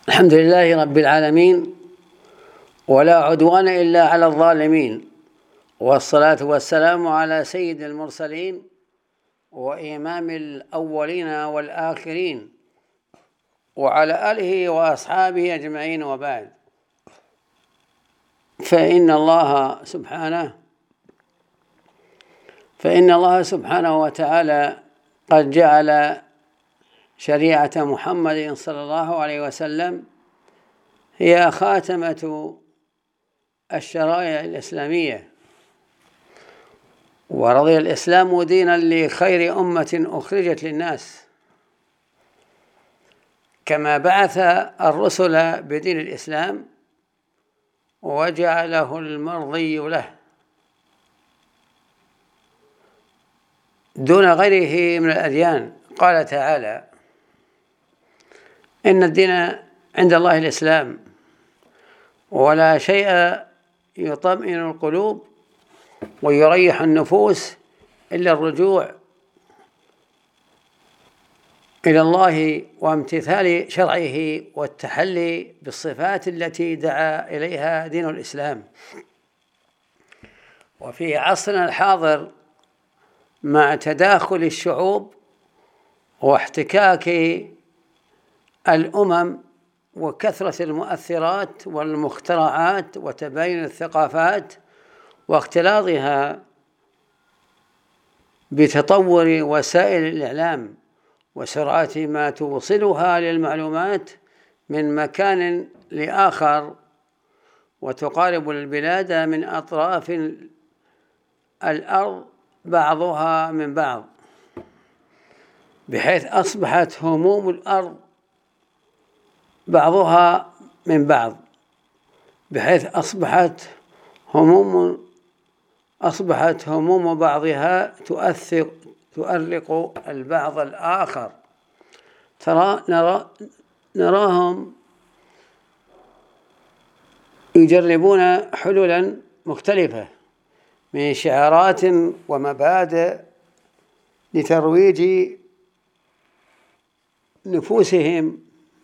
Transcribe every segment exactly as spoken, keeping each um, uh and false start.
الحمد لله رب العالمين، ولا عدوان إلا على الظالمين، والصلاة والسلام على سيد المرسلين وإمام الأولين والآخرين وعلى آله وأصحابه أجمعين، وبعد. فإن الله سبحانه فإن الله سبحانه وتعالى قد جعل شريعة محمد صلى الله عليه وسلم هي خاتمة الشرائع الإسلامية، ورضي الإسلام دينا لخير أمة أخرجت للناس، كما بعث الرسل بدين الإسلام وجعله المرضي له دون غيره من الأديان. قال تعالى: إن الدين عند الله الإسلام، ولا شيء يطمئن القلوب ويريح النفوس إلا الرجوع إلى الله وامتثال شرعه والتحلي بالصفات التي دعا إليها دين الإسلام. وفي عصرنا الحاضر، مع تداخل الشعوب واحتكاك الأمم وكثرة المؤثرات والمخترعات وتباين الثقافات واختلاطها بتطور وسائل الإعلام وسرعة ما توصلها للمعلومات من مكان لآخر، وتقارب البلاد من أطراف الأرض بعضها من بعض، بحيث أصبحت هموم الأرض بعضها من بعض بحيث أصبحت هموم أصبحت هموم بعضها تؤثر تؤرق البعض الآخر. ترى نرى نراهم يجربون حلولا مختلفة من شعارات ومبادئ لترويج نفوسهم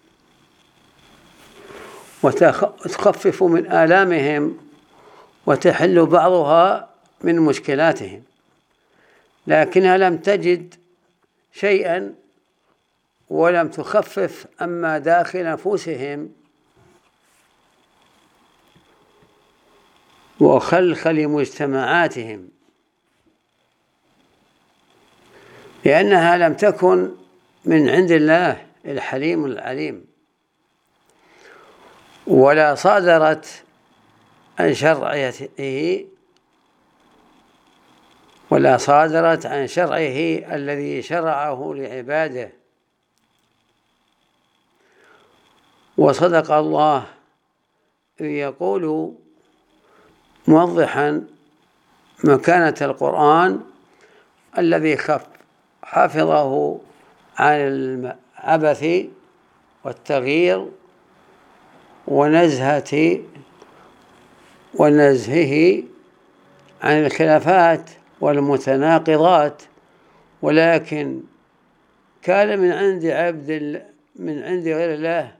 وتخفف من آلامهم وتحل بعضها من مشكلاتهم، لكنها لم تجد شيئا ولم تخفف أما داخل نفوسهم وخلخل مجتمعاتهم، لأنها لم تكن من عند الله الحليم العليم، ولا صادرت عن شرعه ولا صادرت عن شرعه الذي شرعه لعباده. وصدق الله إذ يقول موضحا مكانة القرآن الذي حفظه عن العبث والتغيير ونزهة ونزهه عن الخلافات والمتناقضات، ولكن كان من عند عبد من عند غير الله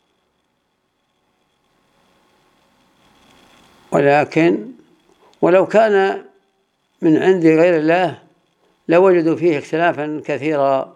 ولكن ولو كان من عند غير الله لوجدوا فيه اختلافا كثيرا.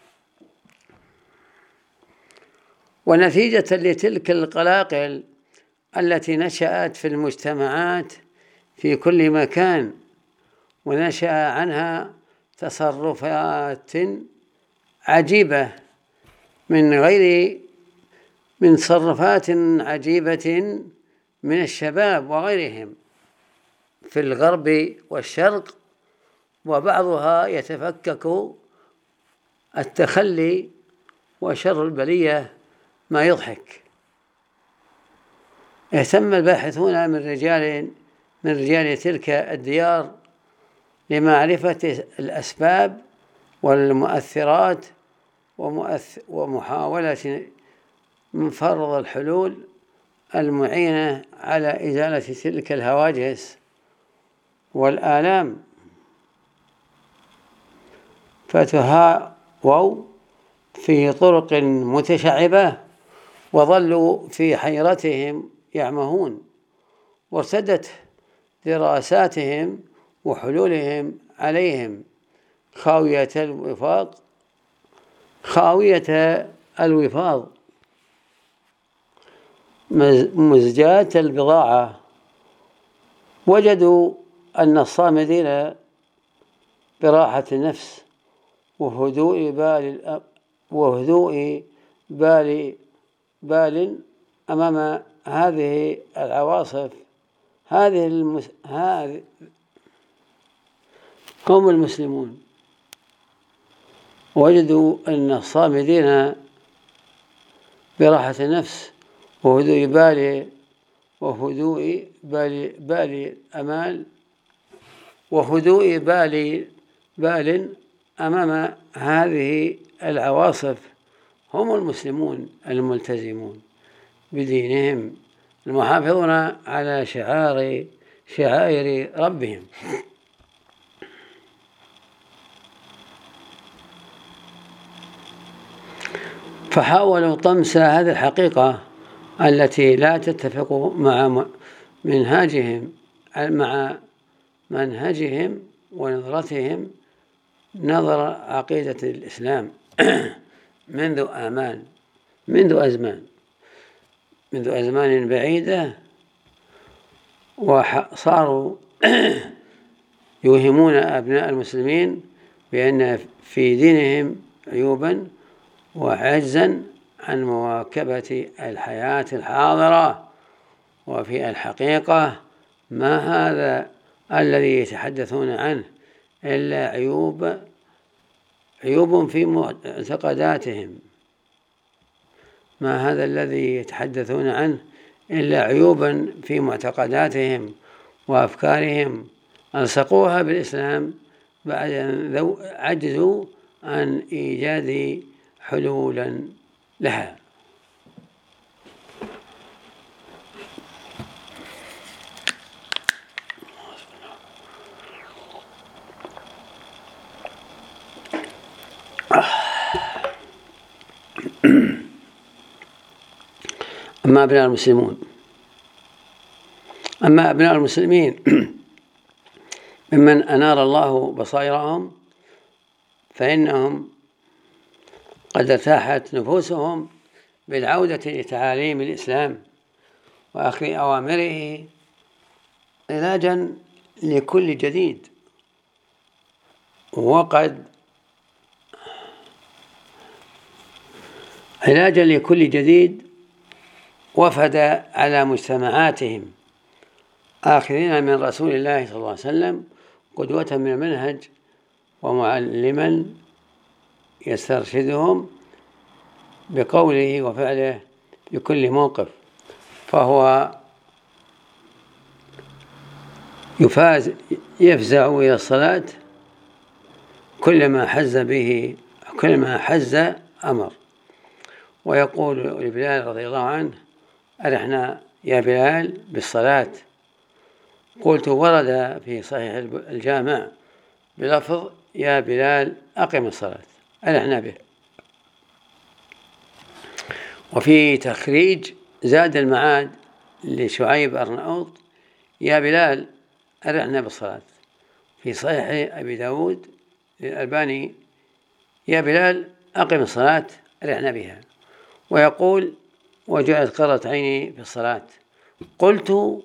ونتيجة لتلك القلاقل التي نشأت في المجتمعات في كل مكان، ونشأ عنها تصرفات عجيبة من غير من تصرفات عجيبة من الشباب وغيرهم في الغرب والشرق، وبعضها يتفكك التخلي وشر البلية ما يضحك. اهتم الباحثون من رجال من رجال تلك الديار لمعرفة الأسباب والمؤثرات ومحاولة من فرض الحلول المعينة على إزالة تلك الهواجس والآلام، فتهاووا في طرق متشعبة وظلوا في حيرتهم يعمهون، وارتدت دراساتهم وحلولهم عليهم خاوية الوفاق خاوية الوفاض مزجاة البضاعة. وجدوا أن الصامدين براحة النفس وهدوء بال وهدوء بال بال أمام هذه العواصف هذه المس... هذه هم المسلمون. وجدوا أن الصامدين براحة النفس وهدوء بال وهدوء بال بال أمال وهدوء بال بال أمام هذه العواصف هم المسلمون الملتزمون بدينهم المحافظون على شعار شعائر ربهم. فحاولوا طمس هذه الحقيقة التي لا تتفق مع منهاجهم مع منهجهم ونظرتهم نظر عقيدة الإسلام منذ آمان منذ أزمان منذ أزمان بعيدة، وصاروا يوهمون أبناء المسلمين بأن في دينهم عيوبا وعجزا عن مواكبة الحياة الحاضرة. وفي الحقيقة ما هذا الذي يتحدثون عنه إلا عيوب عيوب في معتقداتهم ما هذا الذي يتحدثون عنه إلا عيوبا في معتقداتهم وأفكارهم ألصقوها بالإسلام بعد أن عجزوا عن إيجاد حلولا لها. أما أبناء المسلمون أما أبناء المسلمين ممن أنار الله بصائرهم فإنهم قد ارتاحت نفوسهم بالعودة لتعاليم الإسلام وأخذ أوامره علاجا لكل جديد. وقد علاجا لكل جديد وفد على مجتمعاتهم آخذين من رسول الله صلى الله عليه وسلم قدوة من المنهج ومعلما يسترشدهم بقوله وفعله بكل موقف، فهو يفاز يفزع إلى الصلاة كلما حز به كلما حز أمر. ويقول لبلال رضي الله عنه أرحنا يا بلال بالصلاة. قلت ورد في صحيح الجامع بلفظ يا بلال أقم الصلاة أرحنا به. وفي تخريج زاد المعاد لشعيب أرناؤوط يا بلال أرحنا بالصلاة. في صحيح أبي داود للألباني يا بلال أقم الصلاة أرحنا بها. ويقول وجعلت قرة عيني في الصلاة. قلت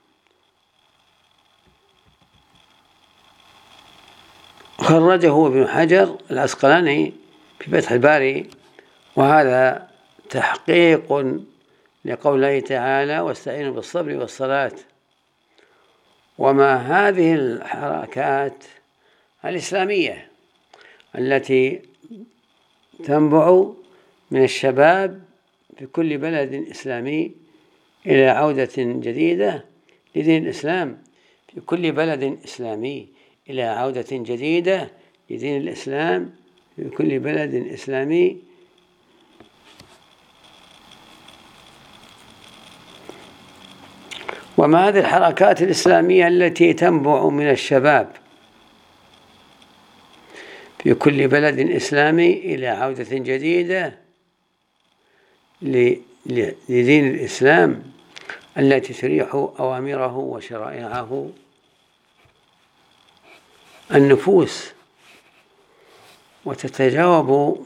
خرجه ابن حجر العسقلاني في فتح الباري، وهذا تحقيق لقوله تعالى واستعينوا بالصبر والصلاة. وما هذه الحركات الإسلامية التي تنبع من الشباب في كل بلد إسلامي إلى عودة جديدة لدين الإسلام في كل بلد إسلامي إلى عودة جديدة لدين الإسلام في كل بلد إسلامي وما هذه الحركات الإسلامية التي تنبع من الشباب في كل بلد إسلامي إلى عودة جديدة لدين الإسلام التي تريح أوامره وشرائعه النفوس وتتجاوب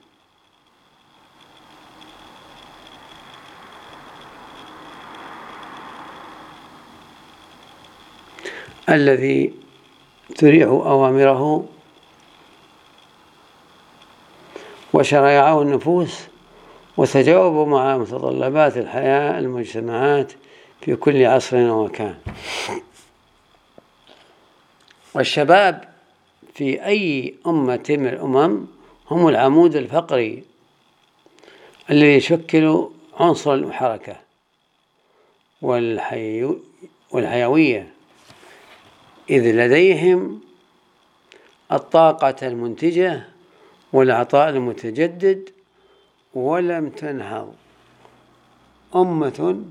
الذي تريح أوامره وشرائعه النفوس وتجاوب مع متطلبات الحياة المجتمعات في كل عصر ومكان. والشباب في أي أمة من الأمم هم العمود الفقري الذي يشكل عنصر الحركة والحيوية، إذ لديهم الطاقة المنتجة والعطاء المتجدد، ولم تنهض أمة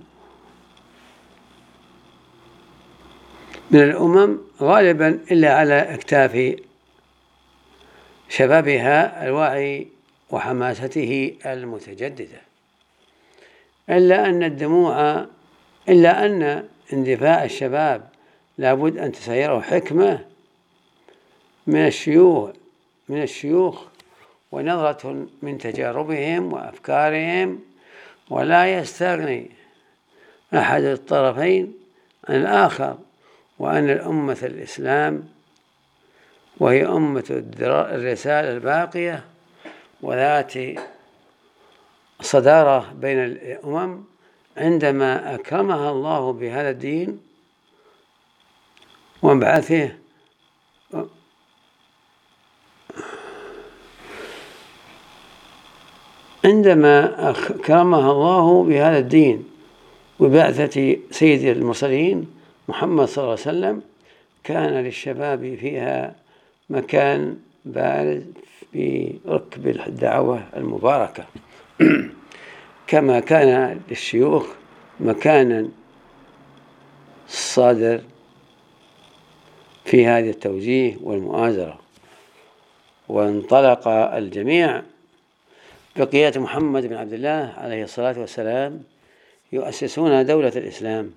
من الأمم غالبا إلا على أكتاف شبابها الواعي وحماسته المتجددة، إلا أن الدموع إلا أن اندفاع الشباب لابد أن تسيره حكمة من الشيوخ من الشيوخ ونظرة من تجاربهم وأفكارهم، ولا يستغني أحد الطرفين عن الآخر، وأن الأمة الإسلام وهي أمة الرسالة الباقية وذات صدارة بين الأمم عندما أكرمها الله بهذا الدين وانبعاثه عندما أكرمها الله بهذا الدين وبعثة سيد المرسلين محمد صلى الله عليه وسلم، كان للشباب فيها مكان بارز في ركب الدعوة المباركة كما كان للشيوخ مكانا صادر في هذا التوجيه والمؤازرة. وانطلق الجميع بقيادة محمد بن عبد الله عليه الصلاة والسلام يؤسسون دولة الإسلام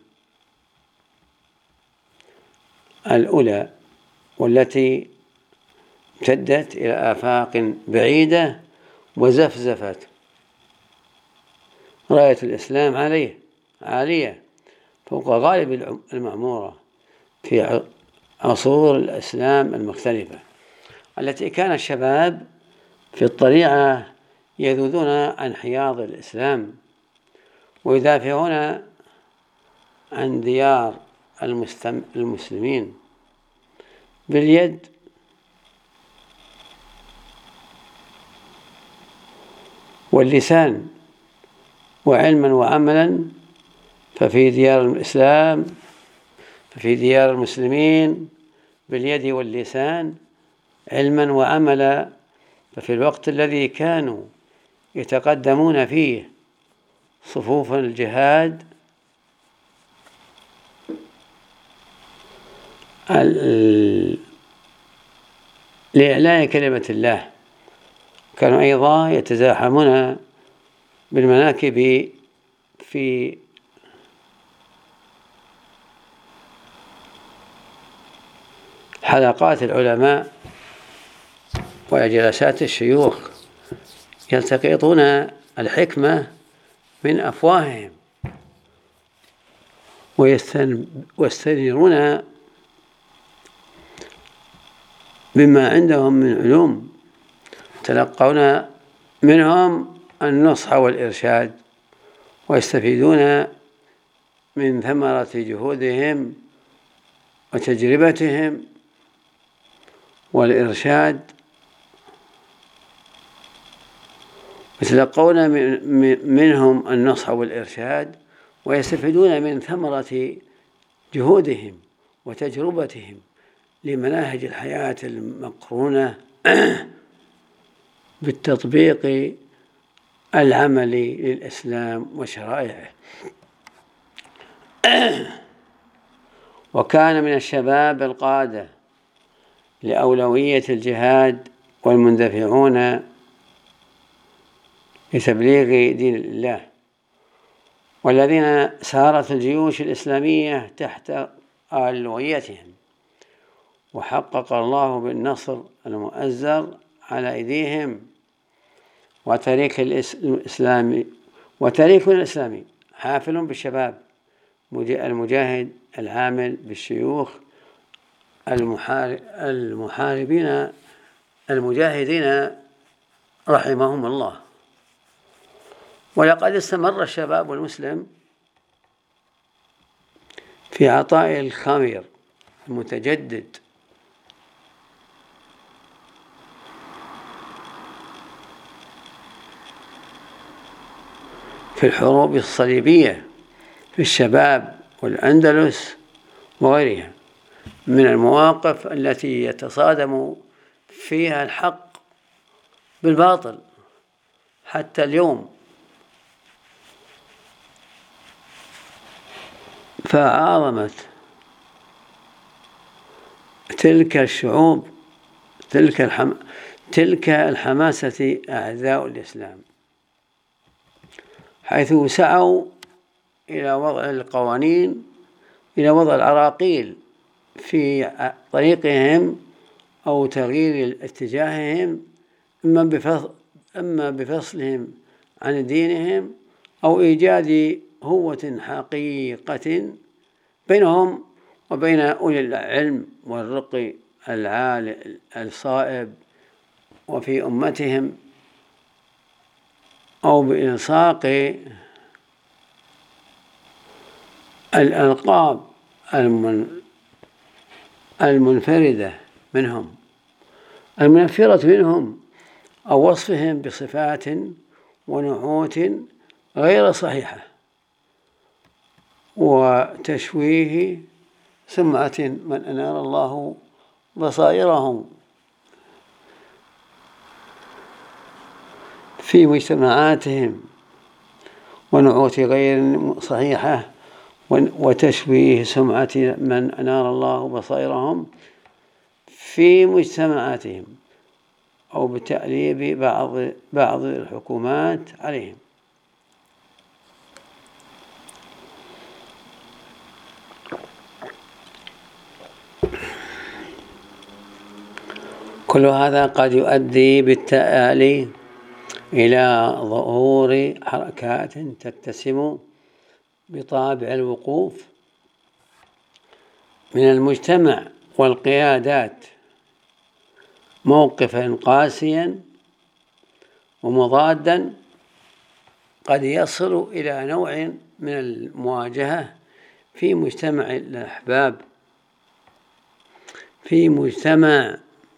الأولى، والتي امتدت إلى آفاق بعيدة وزفزفت راية الإسلام عليه عالية فوق غالب المعمورة في عصور الإسلام المختلفة، التي كان الشباب في الطليعة يذودون عن حياض الإسلام ويدافعون عن ديار المسلمين باليد واللسان وعلما وعملا، ففي ديار الإسلام ففي ديار المسلمين باليد واللسان علما وعملا. ففي الوقت الذي كانوا يتقدمون فيه صفوف الجهاد لإعلاء كلمة الله، كانوا أيضا يتزاحمون بالمناكب في حلقات العلماء وجلسات الشيوخ، يلتقطون الحكمة من أفواههم ويستنيرون بما عندهم من علوم، تلقون منهم النصح والإرشاد ويستفيدون من ثمرة جهودهم وتجربتهم والإرشاد، يتلقون منهم النصح والإرشاد ويستفيدون من ثمرة جهودهم وتجربتهم لمناهج الحياة المقرونة بالتطبيق العملي للإسلام وشرائعه. وكان من الشباب القادة لأولوية الجهاد والمندفعون لتبليغ دين الله والذين سارت الجيوش الإسلامية تحت ألويتهم، وحقق الله بالنصر المؤزر على أيديهم. وتاريخ الإسلام وتاريخنا الإسلامي حافل بالشباب المجاهد العامل بالشيوخ المحاربين المجاهدين رحمهم الله. ولقد استمر الشباب المسلم في عطاء الخمير المتجدد في الحروب الصليبية في الشباب والأندلس وغيرها من المواقف التي يتصادم فيها الحق بالباطل حتى اليوم. فعاظمت تلك الشعوب تلك الحم... تلك الحماسة أعداء الإسلام، حيث سعوا إلى وضع القوانين إلى وضع العراقيل في طريقهم أو تغيير اتجاههم، إما بفصل إما بفصلهم عن دينهم أو إيجاد هوة حقيقة بينهم وبين أولي العلم والرقي العالي الصائب وفي أمتهم، أو بإلصاق الألقاب المنفردة منهم المنفرة منهم، أو وصفهم بصفات ونعوت غير صحيحة، وتشويه سمعة من أنار الله بصائرهم في مجتمعاتهم، ونعوت غير صحيحة وتشويه سمعة من أنار الله بصائرهم في مجتمعاتهم، أو بتأليب بعض بعض الحكومات عليهم. كل هذا قد يؤدي بالتالي إلى ظهور حركات تتسم بطابع الوقوف من المجتمع والقيادات موقفا قاسيا ومضادا، قد يصل إلى نوع من المواجهة في مجتمع الأحباب في مجتمع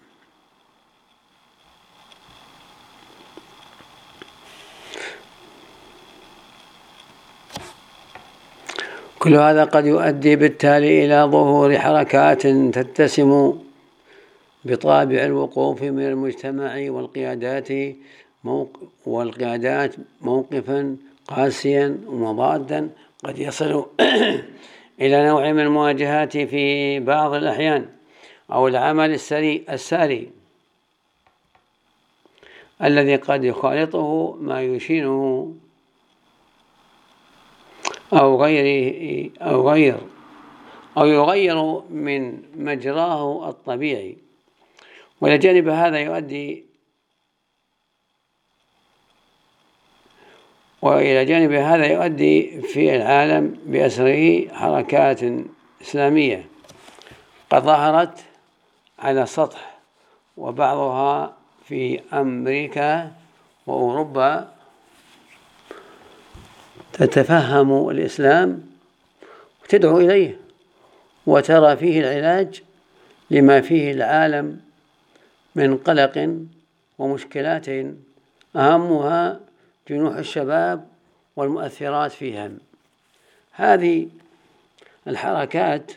كل هذا قد يؤدي بالتالي إلى ظهور حركات تتسم بطابع الوقوف من المجتمع والقيادات والقيادات موقفا قاسيا ومضادا، قد يصل إلى نوع من المواجهات في بعض الأحيان، أو العمل السري الساري الذي قد يخالطه ما يشينه أو غيره أو غير أو يغير من مجراه الطبيعي. وإلى جانب هذا يؤدي وإلى جانب هذا يؤدي في العالم بأسره حركات إسلامية قد ظهرت على السطح، وبعضها في أمريكا وأوروبا تتفهم الإسلام وتدعو إليه وترى فيه العلاج لما فيه العالم من قلق ومشكلات أهمها جنوح الشباب والمؤثرات فيهم. هذه الحركات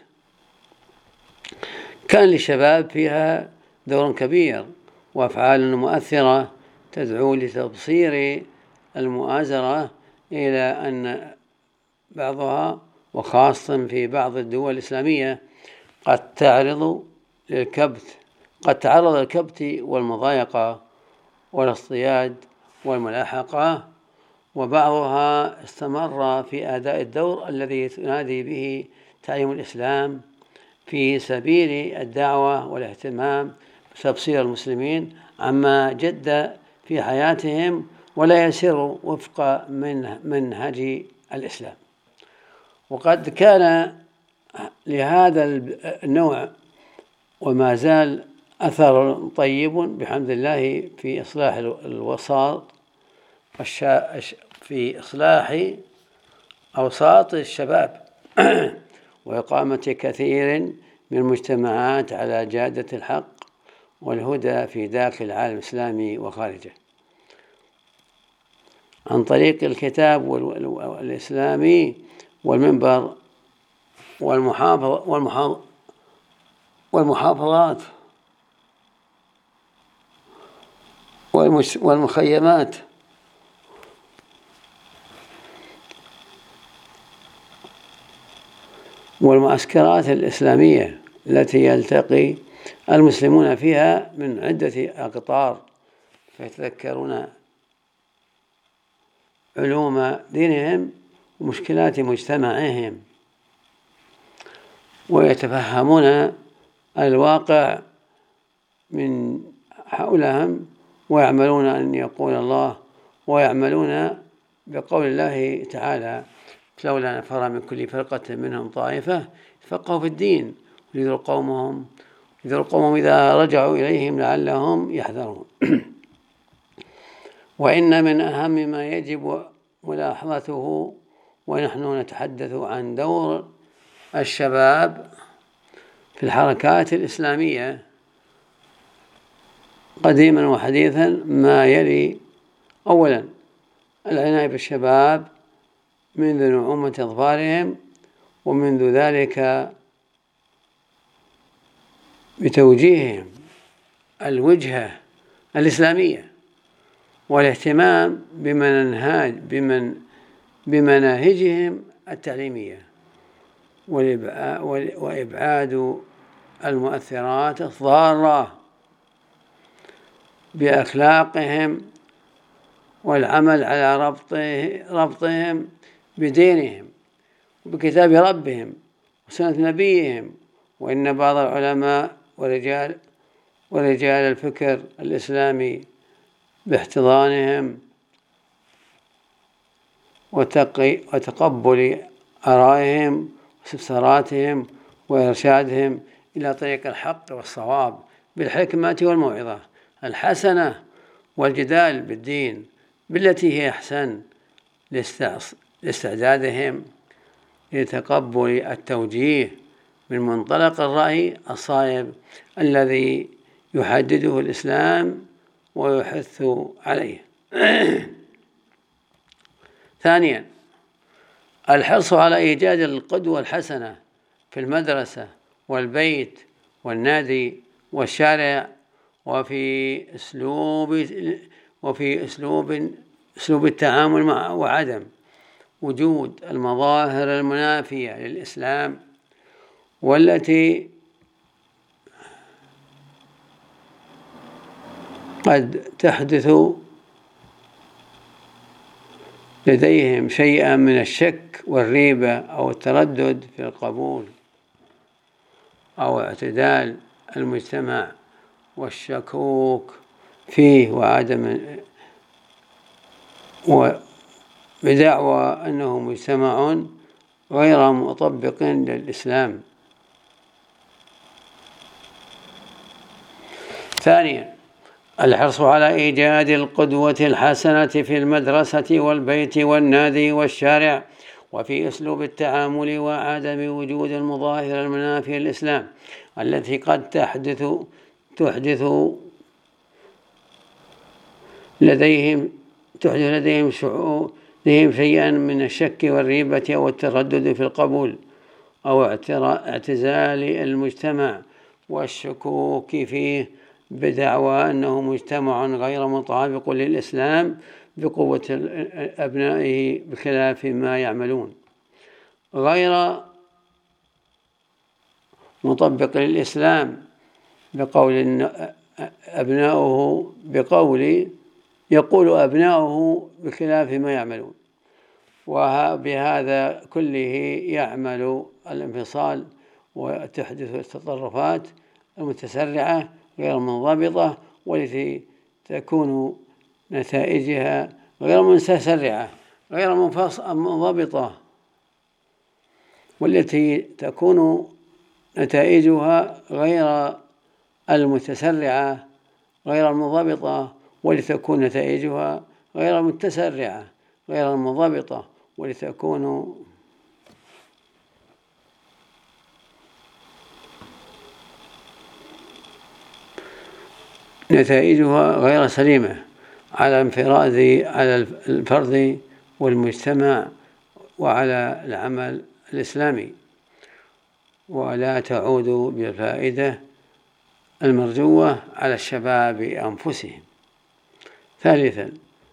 كان للشباب فيها دور كبير وأفعال مؤثرة تدعو لتبصير المؤازرة، إلى أن بعضها وخاصة في بعض الدول الإسلامية قد تعرض للكبت قد تعرض للكبت والمضايقة والاصطياد والملاحقة وبعضها استمر في أداء الدور الذي تنادي به تعليم الإسلام في سبيل الدعوة والاهتمام بتبصير المسلمين عما جد في حياتهم ولا يسير وفق من منهج الإسلام. وقد كان لهذا النوع وما زال أثر طيب بحمد الله في إصلاح الوساط في إصلاح أوساط الشباب وإقامة كثير من المجتمعات على جادة الحق والهدى في داخل العالم الإسلامي وخارجه عن طريق الكتاب الإسلامي والمنبر والمحافظات والمخيمات والمعسكرات الإسلامية التي يلتقي المسلمون فيها من عدة أقطار فيتذكرون علوم دينهم ومشكلات مجتمعهم ويتفهمون الواقع من حولهم ويعملون أن يقول الله ويعملون بقول الله تعالى لولا نفر من كل فرقة منهم طائفة يتفقهوا في الدين وينذروا قومهم ينذروا قومهم إذا رجعوا إليهم لعلهم يحذرون. وإن من أهم ما يجب ملاحظته ونحن نتحدث عن دور الشباب في الحركات الإسلامية قديما وحديثا ما يلي: أولا العناية بالشباب منذ نعومة أظفارهم ومنذ ذلك بتوجيههم الوجهة الإسلامية والاهتمام بمنهاج بمن بمناهجهم التعليمية وإبعاد المؤثرات الضارة بأخلاقهم والعمل على ربطهم بدينهم وبكتاب ربهم وسنة نبيهم. وإن بعض العلماء ورجال ورجال الفكر الإسلامي باحتضانهم وتقبل آرائهم واستفساراتهم وإرشادهم إلى طريق الحق والصواب بالحكمة والموعظة الحسنة والجدال بالدين بالتي هي أحسن لاستعدادهم لتقبل التوجيه من منطلق الرأي الصائب الذي يحدده الإسلام ويحث عليه. ثانيا الحرص على إيجاد القدوة الحسنة في المدرسة والبيت والنادي والشارع وفي أسلوب وفي أسلوب أسلوب التعامل مع وعدم وجود المظاهر المنافية للإسلام والتي قد تحدث لديهم شيئا من الشك والريبة أو التردد في القبول أو اعتدال المجتمع والشكوك فيه وعدم وبدعوى أنه مجتمع غير مطبق للإسلام. ثانيا الحرص على إيجاد القدوة الحسنة في المدرسة والبيت والنادي والشارع وفي أسلوب التعامل وعدم وجود المظاهر المنافية للإسلام التي قد تحدث تحدث لديهم تحدث لديهم لديهم شيئا من الشك والريبة أو التردد في القبول أو اعتزال المجتمع والشكوك فيه بدعوى أنه مجتمع غير مطابق للإسلام بقوة أبنائه بخلاف ما يعملون غير مطبق للإسلام بقول أبنائه بقول يقول أبناؤه بخلاف ما يعملون، وبهذا كله يعمل الانفصال وتحدث التطرفات المتسرعة غير منضبطة، والتي تكون نتائجها غير متسرعة غير منضبطة، والتي تكون نتائجها غير المتسرعة غير المنضبطة، ولتكون نتائجها غير متسرعة غير المنضبطة، ولتكون نتائجها غير سليمة على انفراد على الفرد والمجتمع وعلى العمل الإسلامي، ولا تعود بالفائدة المرجوة على الشباب أنفسهم. ثالثا،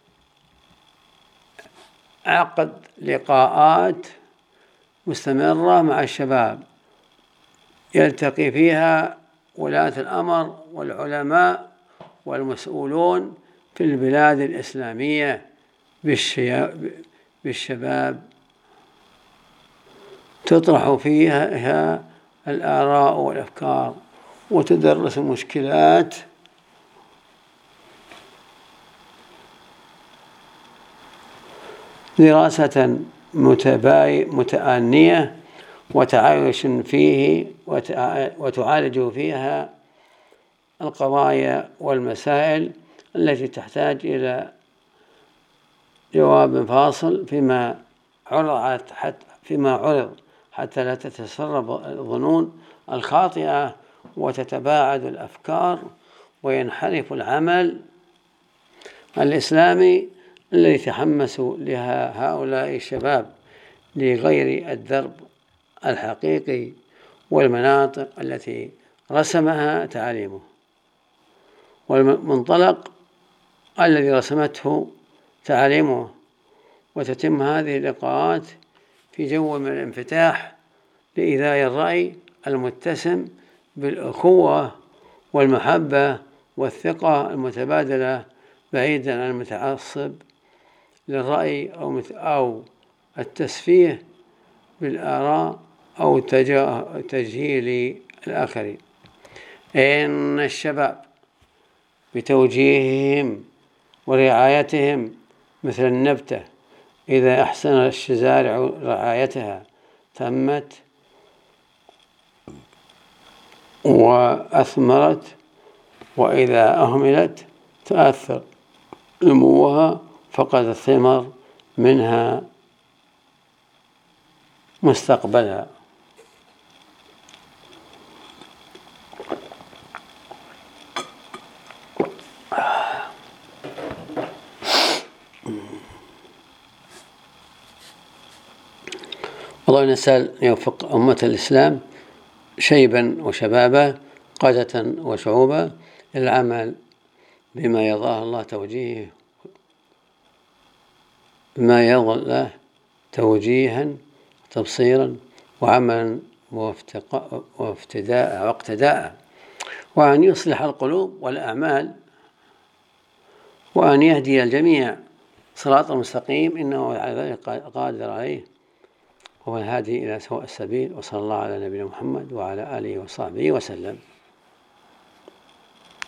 عقد لقاءات مستمرة مع الشباب يلتقي فيها ولاة الأمر والعلماء والمسؤولون في البلاد الإسلامية بالشباب، تطرح فيها الآراء والأفكار وتدرس المشكلات دراسة متأنية وتعايش فيه وتعالج فيها القضايا والمسائل التي تحتاج إلى جواب فاصل فيما عرض فيما عرض حتى لا تتسرب الظنون الخاطئة وتتباعد الأفكار وينحرف العمل الإسلامي الذي تحمس لها هؤلاء الشباب لغير الدرب الحقيقي والمناطق التي رسمها تعاليمه والمنطلق الذي رسمته تعاليمه. وتتم هذه اللقاءات في جو من الانفتاح لإيذاء الرأي المتسم بالأخوة والمحبة والثقة المتبادلة، بعيدا عن المتعصب للرأي أو التسفيه بالآراء أو تجهيل الآخرين. إن الشباب بتوجيههم ورعايتهم مثل النبتة، إذا أحسن الشزارع رعايتها تمت وأثمرت، وإذا أهملت تأثر نموها فقد الثمر منها مستقبلها. والله نسأل أن يوفق أمة الإسلام شيبا وشبابا، قادة وشعوبا، للعمل بما يرضاه الله توجيهه بما يرضى الله توجيها تبصيرا وعملا وافتداء واقتداء، وأن يصلح القلوب والأعمال، وأن يهدي الجميع صراط المستقيم، إنه على ذلك قادر عليه، هو الهادي إلى سواء السبيل. وصلى الله على نبينا محمد وعلى آله وصحبه وسلم.